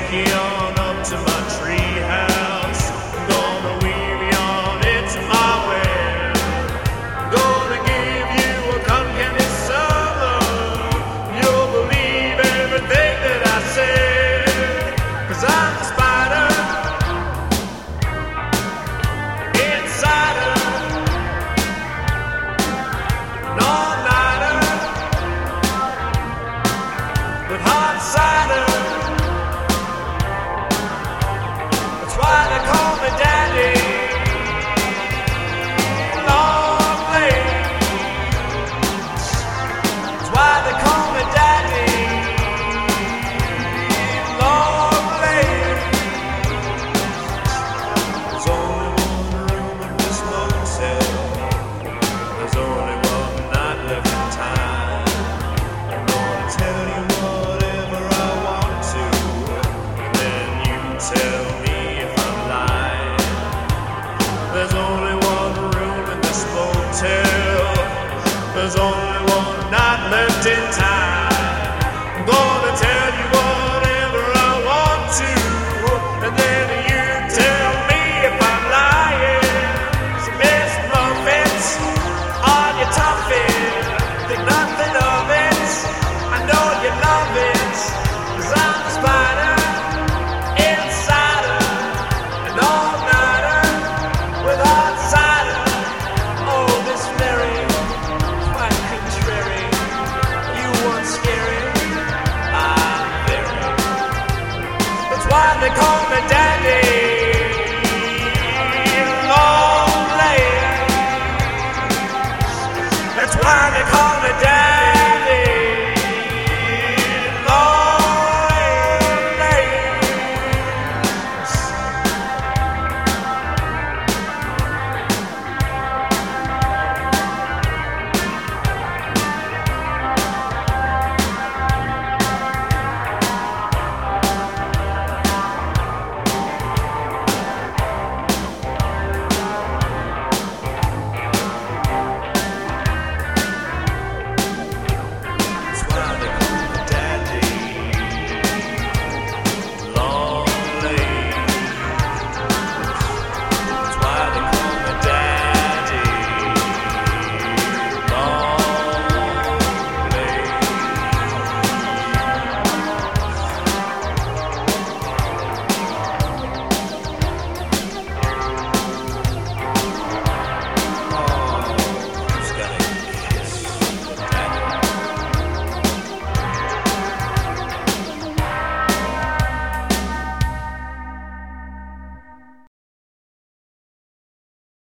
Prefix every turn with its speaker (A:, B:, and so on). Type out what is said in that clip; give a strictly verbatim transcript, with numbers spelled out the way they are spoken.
A: take you on up to my tree house. I'm gonna wheel you on into my well. I'm gonna give you a cotton candy summer. You'll believe everything that I said, 'cause I'm the spider inside her, an all-nighter with hot cider. That's why they call me Daddy Longlegs. That's why they call me Daddy Longlegs. There's only one room in this motel. There's only one night left in time. I'm gonna tell you whatever I want to, and then you tell me if I'm lying. There's only one room in this motel. There's only one night left in time.